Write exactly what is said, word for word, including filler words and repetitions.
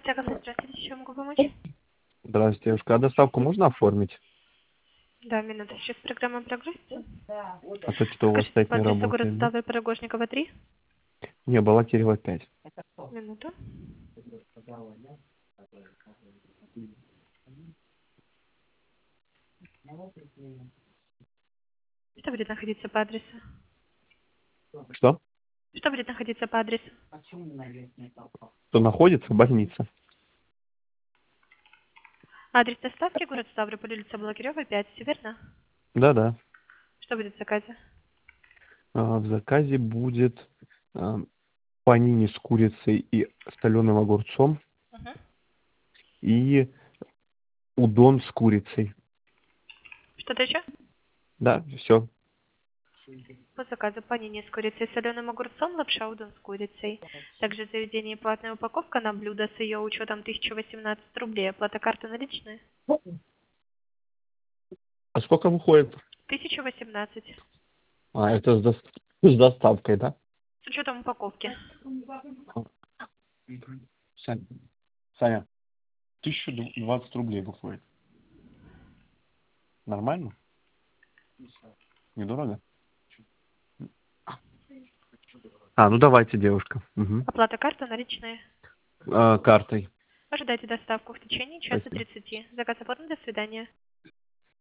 Яковлевна, здравствуйте, чем могу помочь? Здравствуйте, девушка. А доставку можно оформить? Да, минуту, сейчас программа прогрузится. А то что у вас Скажите, сайт по не адресу город работает, да? Ставрополь, Рогожникова, три. Не, Балакирева пять. Минуту. Что будет находиться по адресу? Что? Что будет находиться по адресу? Что находится? Больница. Адрес доставки город Ставрополь, улица Балакирева, пять, все верно? Да-да. Что будет в заказе? А, в заказе будет а, панини с курицей и соленым огурцом Угу. и удон с курицей. Что-то еще? Да, все. По заказу панини с курицей и соленым огурцом, лапша удон с курицей. Также в заведении платная упаковка на блюдо с ее учетом тысяча восемнадцать рублей. Оплата карты наличные? А сколько выходит? тысяча восемнадцать. А, это с, дос- с доставкой, да? С учетом упаковки. Саня, Саня, тысяча двадцать рублей выходит. Нормально? Недорого? А, ну давайте, девушка. Угу. Оплата карты наличные. А, картой. Ожидайте доставку в течение часа Спасибо. тридцати. Заказ оформлен. До свидания.